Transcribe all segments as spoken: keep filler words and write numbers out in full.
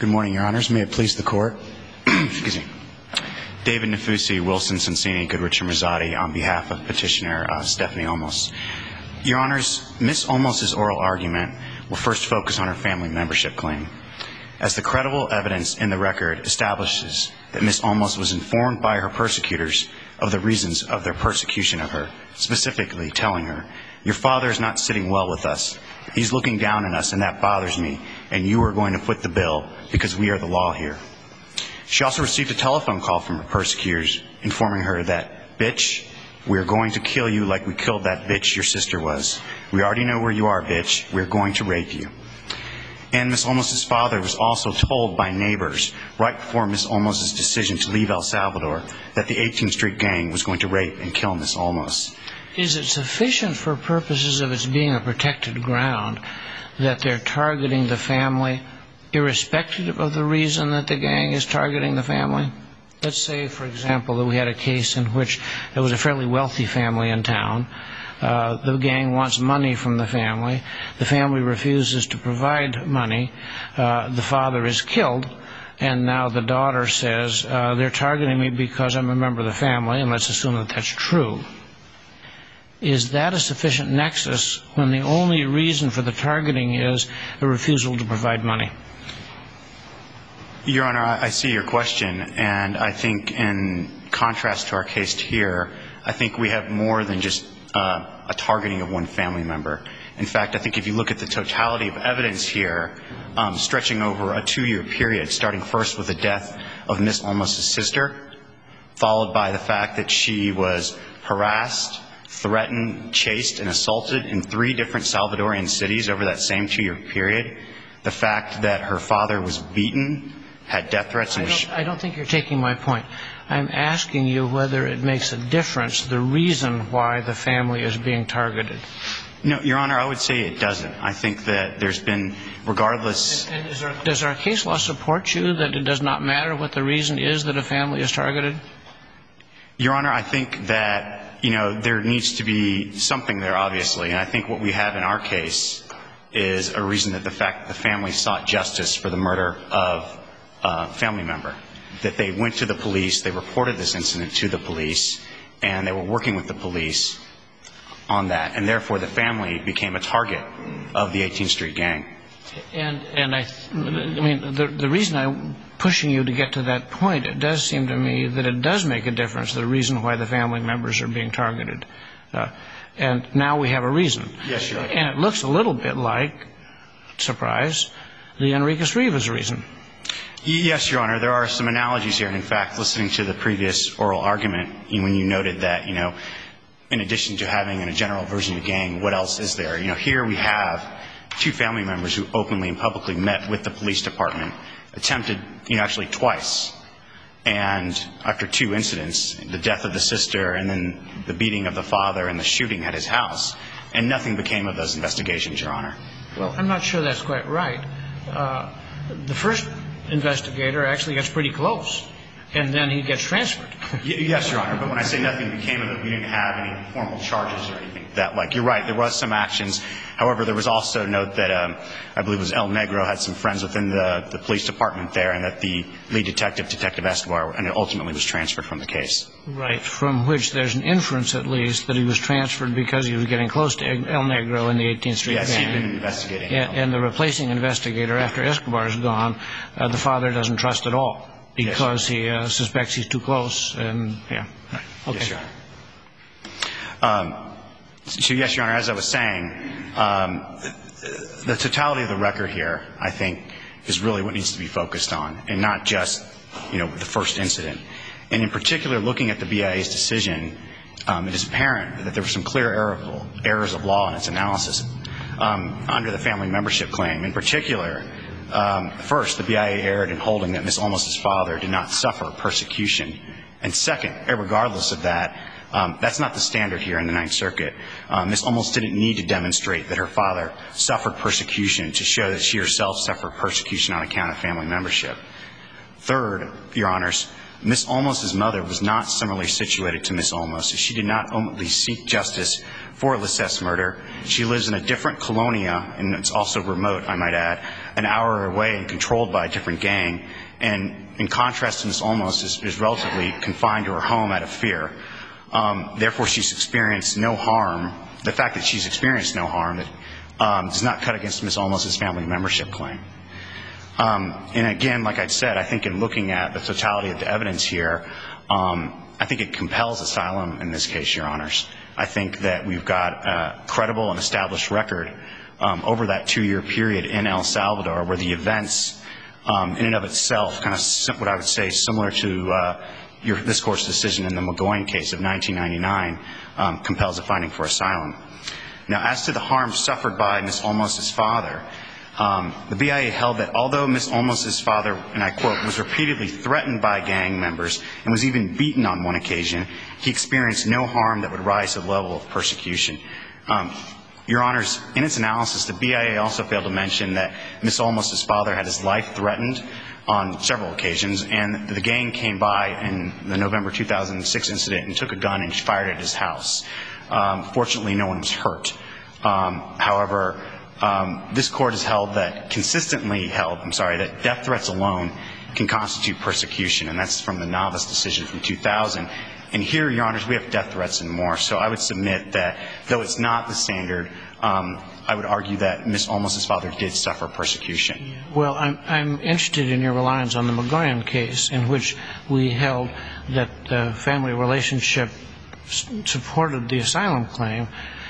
Good morning, Your Honors. May it please the Court. Excuse me. David Nafusi, Wilson Sonsini, Goodrich and Rosati, on behalf of Petitioner uh, Stephanie Olmos. Your Honors, Miz Olmos' oral argument will first focus on her family membership claim, as the credible evidence in the record establishes that Miz Olmos was informed by her persecutors of the reasons of their persecution of her, specifically telling her, "Your father is not sitting well with us. He's looking down on us, and that bothers me, and you are going to foot the bill because we are the law here." She also received a telephone call from her persecutors informing her that, "Bitch, we are going to kill you like we killed that bitch your sister was. We already know where you are, bitch. We're going to rape you." And Miz Olmos' father was also told by neighbors right before Miz Olmos' decision to leave El Salvador that the eighteenth Street Gang was going to rape and kill Miz Olmos. Is it sufficient for purposes of its being a protected ground that they're targeting the family irrespective of the reason that the gang is targeting the family? Let's say, for example, that we had a case in which there was a fairly wealthy family in town. Uh, the gang wants money from the family. The family refuses to provide money. Uh, the father is killed. And now the daughter says, uh, they're targeting me because I'm a member of the family, and let's assume that that's true. Is that a sufficient nexus when the only reason for the targeting is a refusal to provide money? Your Honor, I see your question, and I think in contrast to our case here, I think we have more than just uh, a targeting of one family member. In fact, I think if you look at the totality of evidence here, um, stretching over a two-year period, starting first with the death of Miz Olmos' sister, followed by the fact that she was harassed, threatened, chased, and assaulted in three different Salvadorian cities over that same two-year period, the fact that her father was beaten, had death threats. And I don't, I don't think you're taking my point. I'm asking you whether it makes a difference, the reason why the family is being targeted. No, Your Honor, I would say it doesn't. I think that there's been, regardless... And, and is our, does our case law support you that it does not matter what the reason is that a family is targeted? Your Honor, I think that, you know, there needs to be something there, obviously. And I think what we have in our case is a reason that the fact the family sought justice for the murder of a family member. That they went to the police, they reported this incident to the police, and they were working with the police on that. And therefore, the family became a target of the eighteenth Street Gang. And and I, I mean, the the reason I'm pushing you to get to that point, it does seem to me that it does make a difference, the reason why the family members are being targeted. Uh, and now we have a reason. Yes, Your Honor. And it looks a little bit like, surprise, the Enriquez Rivas reason. Yes, Your Honor. There are some analogies here. And in fact, listening to the previous oral argument, when you noted that, you know, in addition to having a general version of the gang, what else is there? You know, here we have two family members who openly and publicly met with the police department, attempted, you know, actually twice. And after two incidents, the death of the sister and then the beating of the father and the shooting at his house, and nothing became of those investigations, Your Honor. Well, I'm not sure that's quite right. Uh, the first investigator actually gets pretty close, and then he gets transferred. Yes, Your Honor, but when I say nothing became of it, we didn't have any formal charges or anything that like. You're right, there was some actions. However, there was also note that um, I believe it was El Negro had some friends within the, the police department there, and that the lead detective, Detective Escobar, and it ultimately was transferred from the case. Right, from which there's an inference at least that he was transferred because he was getting close to El Negro in the eighteenth Street Yes, Gang. he'd been investigating. And, and the replacing investigator after Escobar's gone, uh, the father doesn't trust at all. Because yes, he uh, suspects he's too close, and yeah. Okay. Yes, Your Honor. Um, so yes, Your Honor, as I was saying, um, the totality of the record here, I think, is really what needs to be focused on, and not just, you know, the first incident. And in particular, looking at the B I A's decision, um, it is apparent that there were some clear error, errors of law in its analysis um, under the family membership claim. In particular, Um, first, the B I A erred in holding that Miz Olmos' father did not suffer persecution. And second, regardless of that, um, that's not the standard here in the Ninth Circuit. Um, Miz Olmos didn't need to demonstrate that her father suffered persecution to show that she herself suffered persecution on account of family membership. Third, Your Honors, Miz Olmos' mother was not similarly situated to Miz Olmos. She did not only seek justice for Lissette's murder. She lives in a different colonia, and it's also remote, I might add, an hour away and controlled by a different gang. And in contrast to Miz Olmos, is, is relatively confined to her home out of fear. Um, therefore, she's experienced no harm. The fact that she's experienced no harm that, um, does not cut against Miz Olmos' family membership claim. Um, and again, like I said, I think in looking at the totality of the evidence here, um, I think it compels asylum in this case, Your Honors. I think that we've got a credible and established record um, over that two-year period in El Salvador where the events um, in and of itself, kind of what I would say similar to uh, your, this Court's decision in the Magoyan case of nineteen ninety-nine, um, compels a finding for asylum. Now, as to the harm suffered by Miz Olmos' father, Um, the B I A held that although Miz Olmos' father, and I quote, was repeatedly threatened by gang members and was even beaten on one occasion, he experienced no harm that would rise to the level of persecution. Um, Your Honors, in its analysis, the B I A also failed to mention that Miz Olmos' father had his life threatened on several occasions, and the gang came by in the November two thousand six incident and took a gun and fired at his house. Um, fortunately, no one was hurt. Um, however, Um, this Court has held that, consistently held, I'm sorry, that death threats alone can constitute persecution, and that's from the Navas decision from two thousand. And here, Your Honors, we have death threats and more. So I would submit that, though it's not the standard, um, I would argue that Miz Olmos' father did suffer persecution. Well, I'm, I'm interested in your reliance on the Magoyan case, in which we held that the family relationship supported the asylum claim,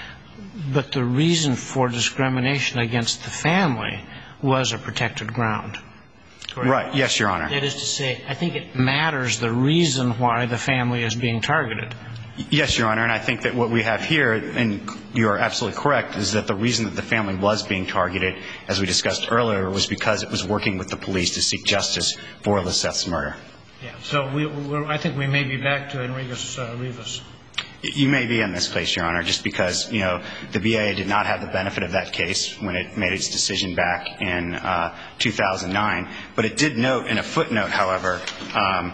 but the reason for discrimination against the family was a protected ground. Correct? Right. Yes, Your Honor. That is to say, I think it matters the reason why the family is being targeted. Yes, Your Honor, and I think that what we have here, and you are absolutely correct, is that the reason that the family was being targeted, as we discussed earlier, was because it was working with the police to seek justice for Liseth's murder. Yeah. So we, we're, I think we may be back to Enriquez uh, Rivas. You may be in this place, Your Honor, just because, you know, the B I A did not have the benefit of that case when it made its decision back in uh, two thousand nine. But it did note in a footnote, however, um,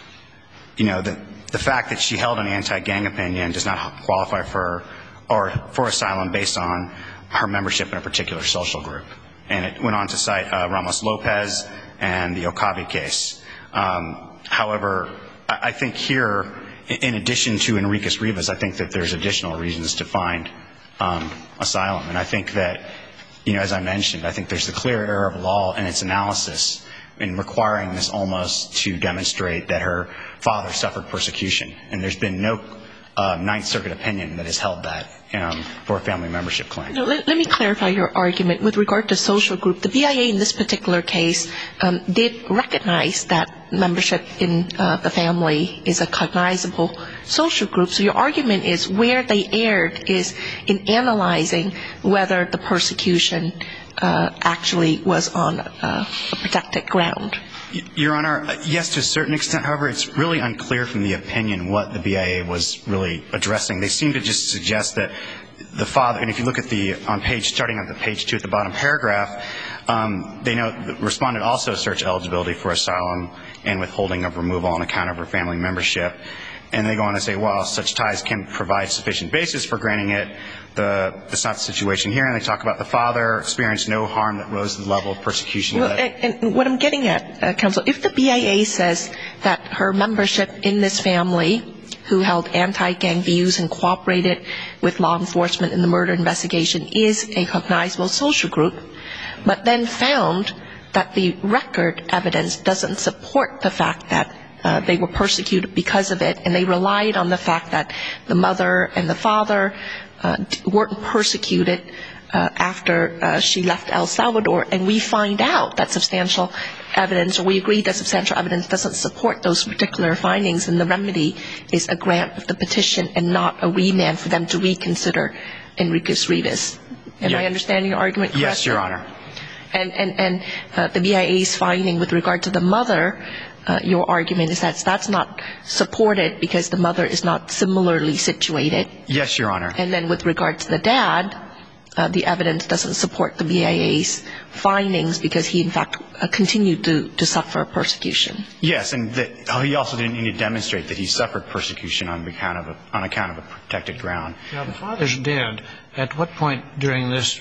you know, that the fact that she held an anti-gang opinion does not qualify for or for asylum based on her membership in a particular social group. And it went on to cite uh, Ramos Lopez and the Okabe case. Um, however, I, I think here, in addition to Enriquez Rivas, I think that there's additional reasons to find um, asylum. And I think that, you know, as I mentioned, I think there's the clear error of law in its analysis in requiring Miz Olmos to demonstrate that her father suffered persecution. And there's been no uh, Ninth Circuit opinion that has held that um, for a family membership claim. No, let, let me clarify your argument with regard to social group. The B I A in this particular case um, did recognize that membership in uh, the family is a cognizable social group. So your argument is where they erred is in analyzing whether the persecution uh, actually was on uh, a protected ground. Your Honor, yes, to a certain extent. However, it's really unclear from the opinion what the B I A was really addressing. They seem to just suggest that the father, and if you look at the, on page, starting on the page two at the bottom paragraph, um, they note the respondent also searched eligibility for asylum and withholding of removal on account of her family membership. And they go on to say, well, such ties can provide sufficient basis for granting it. The, that's not the situation here. And they talk about the father experienced no harm that rose to the level of persecution. Well, and, and what I'm getting at, uh, counsel, if the B I A says that her membership in this family, who held anti-gang views and cooperated with law enforcement in the murder investigation, is a cognizable social group, but then found that the record evidence doesn't support the fact that Uh, they were persecuted because of it, and they relied on the fact that the mother and the father uh, weren't persecuted uh, after uh, she left El Salvador, and we find out that substantial evidence, or we agree that substantial evidence doesn't support those particular findings, and the remedy is a grant of the petition and not a remand for them to reconsider Enriquez Rivas. Am yeah. I understanding your argument correctly? Yes, Your Honor. And, and, and uh, the B I A's finding with regard to the mother, Uh, your argument is that that's not supported because the mother is not similarly situated. Yes, Your Honor. And then with regard to the dad, uh, the evidence doesn't support the B I A's findings because he, in fact, uh, continued to, to suffer persecution. Yes, and that, oh, he also didn't need to demonstrate that he suffered persecution on account of a, on account of a protected ground. Now, the father's dead. At what point during this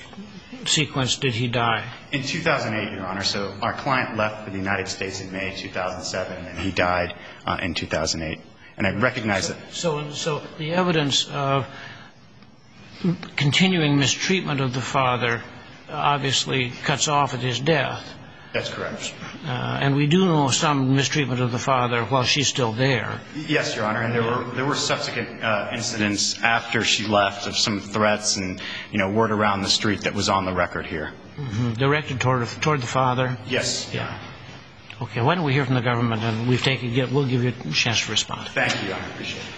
sequence did he die? In two thousand eight, Your Honor. So our client left for the United States in May two thousand seven, and he died uh, in two thousand eight. And I recognize so, that. So, so the evidence of continuing mistreatment of the father obviously cuts off at his death. That's correct. Uh, and we do know some mistreatment of the father while she's still there. Yes, Your Honor, and there were there were subsequent uh, incidents after she left of some threats and, you know, word around the street that was on the record here. Mm-hmm. Directed toward toward the father. Yes. Yeah. Okay. Why don't we hear from the government, and we've taken we'll give you a chance to respond. Thank you, Your Honor. Appreciate it.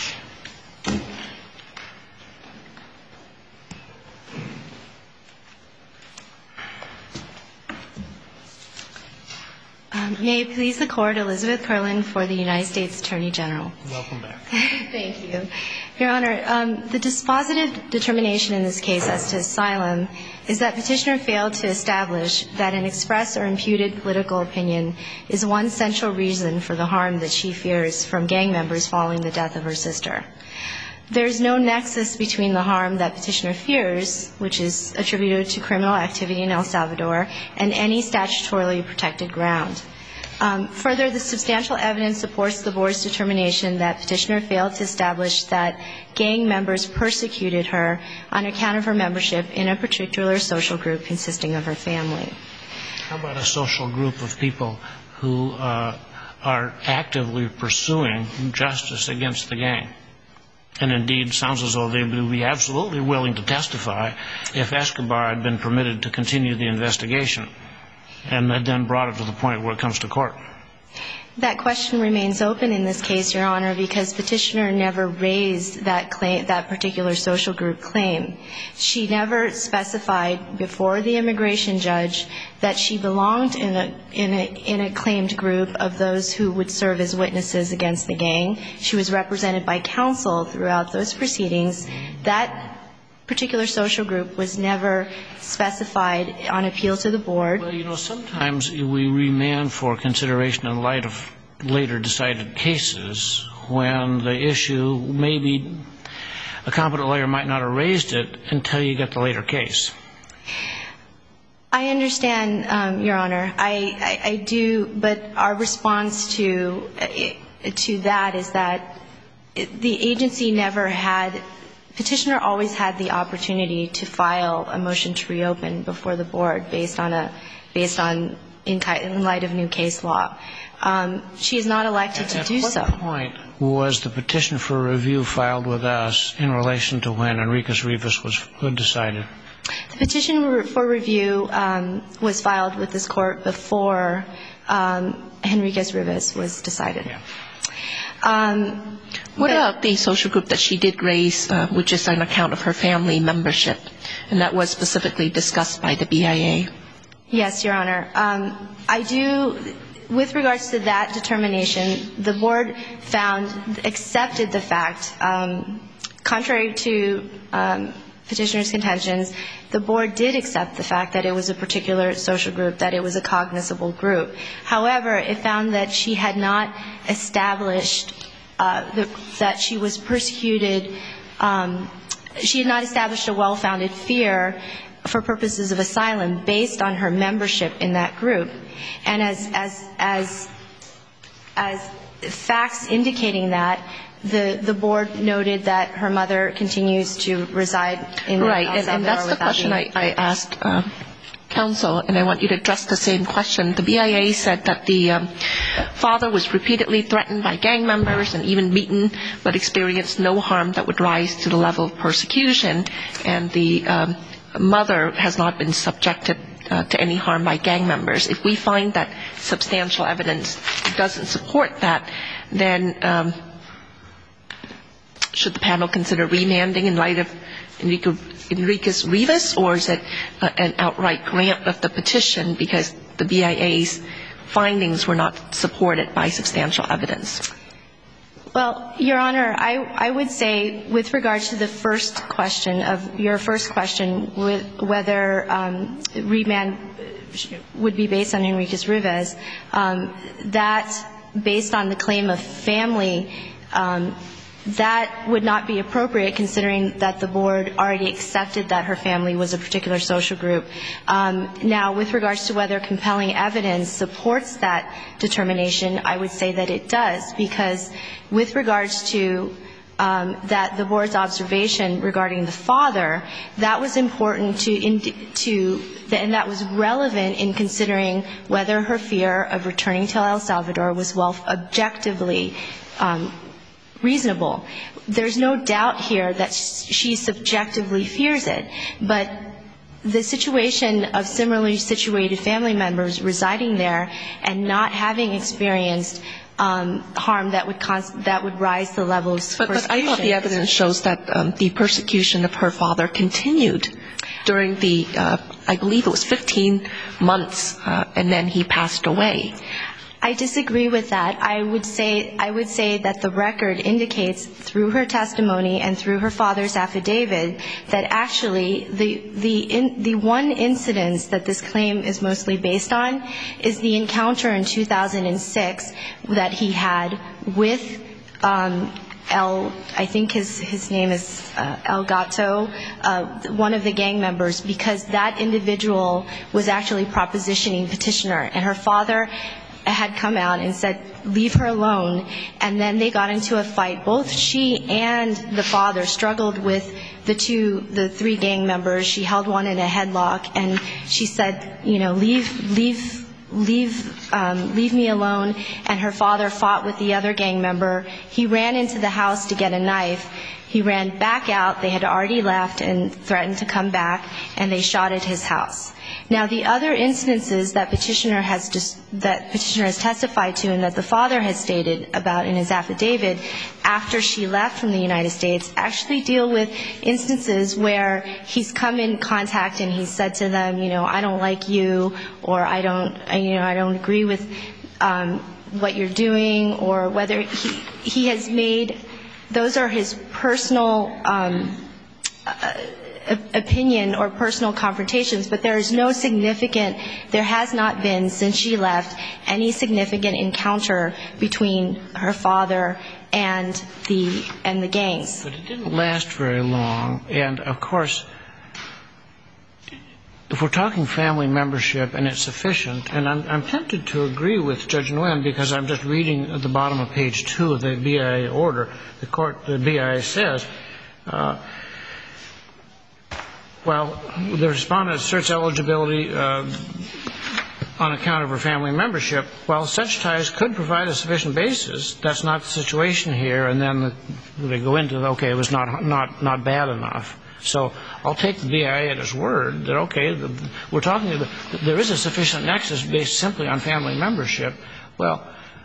Um, may it please the Court, Elizabeth Curlin for the United States Attorney General. Welcome back. Thank you. Your Honor, um, the dispositive determination in this case as to asylum is that petitioner failed to establish that an expressed or imputed political opinion is one central reason for the harm that she fears from gang members following the death of her sister. There is no nexus between the harm that petitioner fears, which is attributed to criminal activity in El Salvador, and any statutorily protected ground. Um, further, the substantial evidence supports the Board's determination that petitioner failed to establish that gang members persecuted her on account of her membership in a particular social group consisting of her family. How about a social group of people who uh, are actively pursuing justice against the gang? And indeed, sounds as though they would be absolutely willing to testify if Escobar had been permitted to continue the investigation and had then brought it to the point where it comes to court. That question remains open in this case, Your Honor, because petitioner never raised that claim, that particular social group claim. She never specified before the immigration judge that she belonged in a in a in a claimed group of those who would serve as witnesses against the gang. She was represented by counsel throughout those proceedings. That particular social group was never specified on appeal to the Board. Well, you know, sometimes we remand for consideration in light of later decided cases when the issue maybe a competent lawyer might not have raised it until you get the later case. I understand, um, Your Honor. I, I, I do, but our response to to that is that the agency never had. Petitioner always had the opportunity to file a motion to reopen before the Board based on a based on in, in light of new case law. Um, she is not elected to do so. At what point was the petition for review filed with us in relation to when Enriquez Rivas was decided? The petition for review um, was filed with this court before um, Enriquez Rivas was decided. Yeah. Um, What about the social group that she did raise, uh, which is on account of her family membership, and that was specifically discussed by the B I A? Yes, Your Honor. Um, I do, with regards to that determination, the Board found, accepted the fact, um, contrary to um, petitioner's contentions, the Board did accept the fact that it was a particular social group, that it was a cognizable group. However, it found that she had not established uh, the, that she was persecuted, um, she had not established a well-founded fear for purposes of asylum based on her membership in that group. And as as as as facts indicating that, the the Board noted that her mother continues to reside in right, El and, and that's the question I, I asked uh, counsel, and I want you to address the same question. The B I A said that the um, father was repeatedly threatened by gang members and even beaten, but experienced no harm that would rise to the level of persecution, and the um, mother has not been subjected uh, to any harm by gang members. If we find that substantial evidence doesn't support that, then um, should the panel consider remanding in light of Enrique, Enriquez Rivas, or is it uh, an outright grant of the petition because the B I A's findings were not supported by substantial evidence? Well, Your Honor, I, I would say with regard to the first question of your first question, with whether um, remand would be based on Enriquez Rivas, um, that based on the claim of family um, that would not be appropriate, considering that the board already accepted that her family was a particular social group. Um, now, with regards to whether compelling evidence supports that determination, I would say that it does, because with regards to um, that the board's observation regarding the father, that was important to, in, to and that was relevant in considering whether her fear of returning to El Salvador was well objectively um, reasonable. There's no doubt here that she subjectively fears it, but the situation of similarly situated family members residing there and not having experienced um, harm that would cons- that would rise the level of persecution. But, but I thought the evidence shows that um, the persecution of her father continued during the, uh, I believe it was fifteen months, uh, and then he passed away. I disagree with that. I would say I would say that the record indicates through her testimony and through her father's affidavit that actually the the in, the one incidence that this claim is mostly based on is the encounter in two thousand six that he had with um, El, I think his his name is uh, El Gato, uh, one of the gang members, because that individual was actually propositioning petitioner, and her father had come out and said, leave her alone, and then they got into a fight. Both she and the father struggled with the two, the three gang members. She held one in a headlock, and she said, you know, leave, leave, leave, um, leave me alone, and her father fought with the other gang member. He ran into the house to get a knife. He ran back out. They had already left and threatened to come back, and they shot at his house. Now, the other instances that petitioner has just, that petitioner has testified to and that the father has stated about in his affidavit after she left from the United States actually deal with instances where he's come in contact and he's said to them, you know, I don't like you, or I don't, you know, I don't agree with um, what you're doing, or whether he he has made, those are his personal um, uh, opinion or personal confrontations, but there is no significant, there has not been since she left any significant encounter between her father and the and the gangs. But it didn't last very long, and of course, if we're talking family membership and it's sufficient, and I'm, I'm tempted to agree with Judge Nguyen because I'm just reading at the bottom of page two of the B I A order, the court, the B I A says, uh, well, the respondent asserts eligibility uh, on account of her family membership. While such ties could provide a sufficient basis, that's not the situation here. And then the, they go into, okay, it was not not not bad enough. So I'll take the B I A at its word that, okay, the, we're talking about, there is a sufficient nexus based simply on family membership. Well,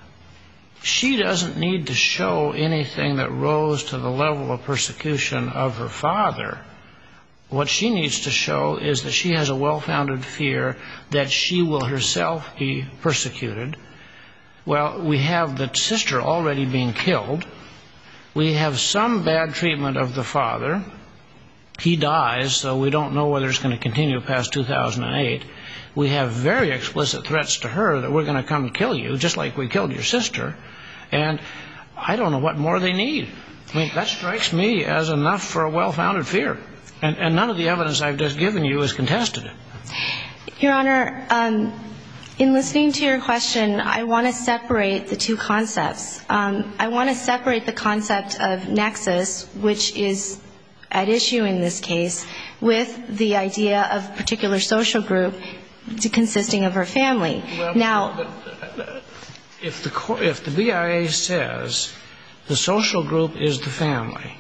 she doesn't need to show anything that rose to the level of persecution of her father. What she needs to show is that she has a well-founded fear that she will herself be persecuted. Well, we have the sister already being killed. We have some bad treatment of the father. He dies, so we don't know whether it's going to continue past two thousand eight. We have very explicit threats to her that we're going to come and kill you, just like we killed your sister. And I don't know what more they need. I mean, that strikes me as enough for a well-founded fear. And, and none of the evidence I've just given you is contested. Your Honor, um, in listening to your question, I want to separate the two concepts. Um, I want to separate the concept of nexus, which is at issue in this case, with the idea of a particular social group consisting of her family. Well, now, but if the, if the B I A says the social group is the family,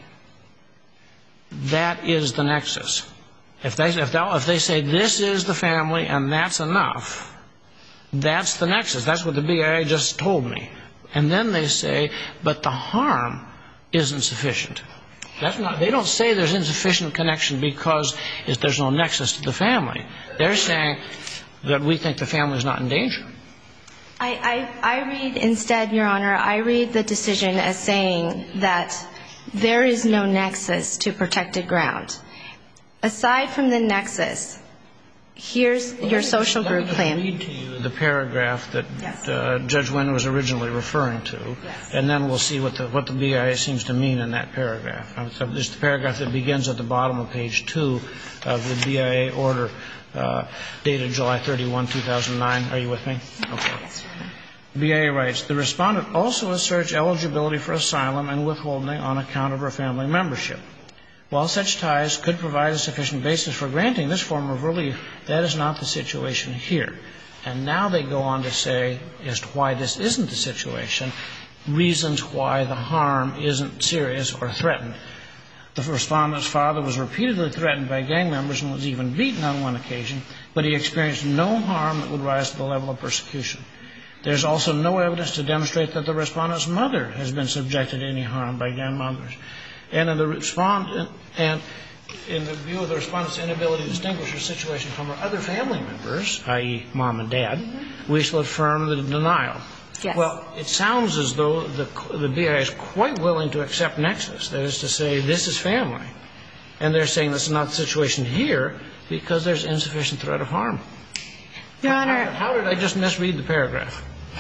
that is the nexus. If they, if, they, if they say this is the family and that's enough, that's the nexus. That's what the B I A just told me. And then they say, but the harm isn't sufficient. That's not, they don't say there's insufficient connection because there's no nexus to the family. They're saying that we think the family is not in danger. I, I, I read instead, Your Honor, I read the decision as saying that there is no nexus to protected ground. Aside from the nexus, here's your social group claim. Let me just read to you the paragraph that Yes. uh, Judge Wynn was originally referring to, Yes. and then we'll see what the what the B I A seems to mean in that paragraph. Uh, so this is the paragraph that begins at the bottom of page two of the B I A order uh, dated July thirty-first, two thousand nine. Are you with me? Okay. Yes, Your Honor. B I A writes, the respondent also asserts eligibility for asylum and withholding on account of her family membership. While such ties could provide a sufficient basis for granting this form of relief, that is not the situation here. And now they go on to say, as to why this isn't the situation, reasons why the harm isn't serious or threatened. The respondent's father was repeatedly threatened by gang members and was even beaten on one occasion, but he experienced no harm that would rise to the level of persecution. There's also no evidence to demonstrate that the respondent's mother has been subjected to any harm by gang members. And in the respondent, and in the view of the respondent's inability to distinguish her situation from her other family members, that is, mom and dad, mm-hmm. we shall affirm the denial. Yes. Well, it sounds as though the, the B I A is quite willing to accept nexus, that is to say, this is family. And they're saying this is not the situation here because there's insufficient threat of harm. Your Honor. How, how did I just misread the paragraph?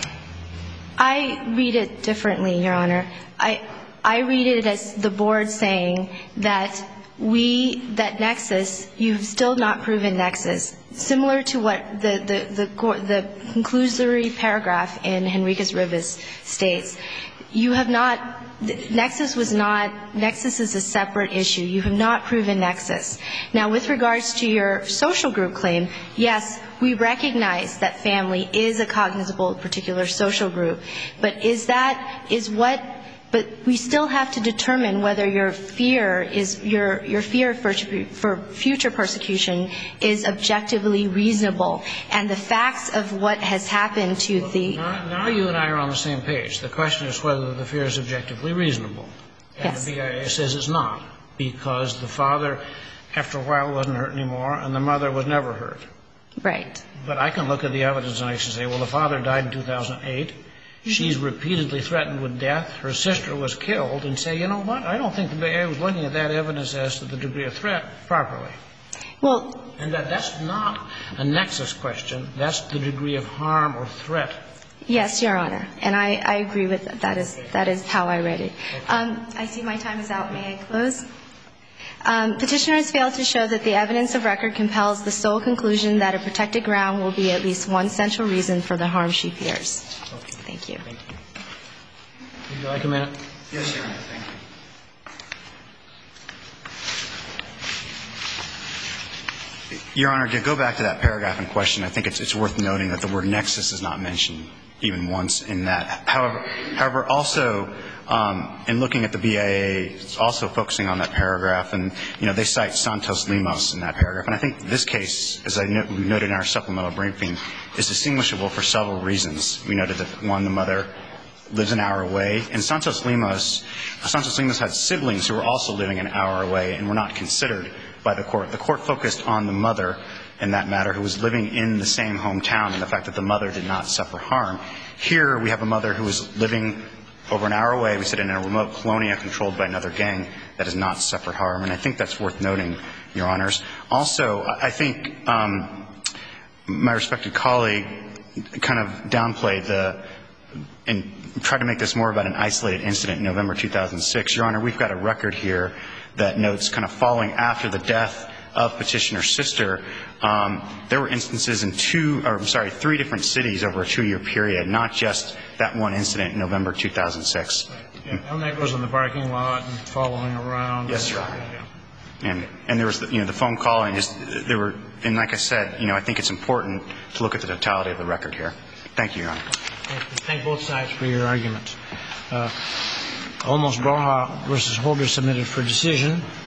I read it differently, Your Honor. I I read it as the board saying that we, that nexus, you've still not proven nexus, similar to what the, the, the, the conclusory paragraph in Henriquez Rivas states. You have not, nexus was not, nexus is a separate issue. You have not proven nexus. Now, with regards to your social group claim, yes, we recognize that family is a cognizable particular social group. But is that, is what, but we still have to determine whether your fear is, your, your fear for, for future persecution is objectively reasonable. And the facts of what has happened to the... Now, now you and I are on the same page. The question is whether the fear is objectively reasonable. And Yes. the B I A says it's not, because the father, after a while, wasn't hurt anymore, and the mother was never hurt. Right. But I can look at the evidence and I can say, well, the father died in two thousand eight. She's repeatedly threatened with death. Her sister was killed, and say, you know what? I don't think the B I A was looking at that evidence as to the degree of threat properly. Well... And that that's not a nexus question. That's the degree of harm or threat. Yes, Your Honor. And I, I agree with that. That is, that is how I read it. Um, I see my time is out. May I close? Um, petitioner has failed to show that the evidence of record compels the sole conclusion that a protected ground will be at least one central reason for the harm she fears. Okay. Thank you. Thank you. Would you like a minute? Yes, Your Honor. Thank you. Your Honor, to go back to that paragraph in question, I think it's, it's worth noting that the word nexus is not mentioned even once in that. However, however, also um, in looking at the B I A, it's also focusing on that paragraph, and you know they cite Santos Limos in that paragraph, and I think this case, as I no- we noted in our supplemental briefing, is distinguishable for several reasons. We noted that one, the mother lives an hour away, and Santos Limos, Santos Limos had siblings who were also living an hour away and were not considered by the court. The court focused on the mother in that matter who was living in the same hometown and the fact that the mother did not suffer harm. Here we have a mother who was living over an hour away, we said in a remote colonia controlled by another gang that has not suffered harm, and I think that's worth noting, Your Honors. Also, I think um, my respected colleague kind of downplayed the, and tried to make this more about an isolated incident in November two thousand six. Your Honor, we've got a record here that notes kind of following after the death of Petitioner's sister, um, there were instances in two, or I'm sorry, three different cities over a two-year period, not just that one incident in November two thousand six. Yeah, and that goes in the parking lot and following around. Yes, Your Honor. Yeah. And and there was the, you know the phone call and just there were and like I said, you know I think it's important to look at the totality of the record here. Thank you, Your Honor. Thank you. Thank both sides for your arguments. Uh, Almost Broha versus Holder submitted for decision.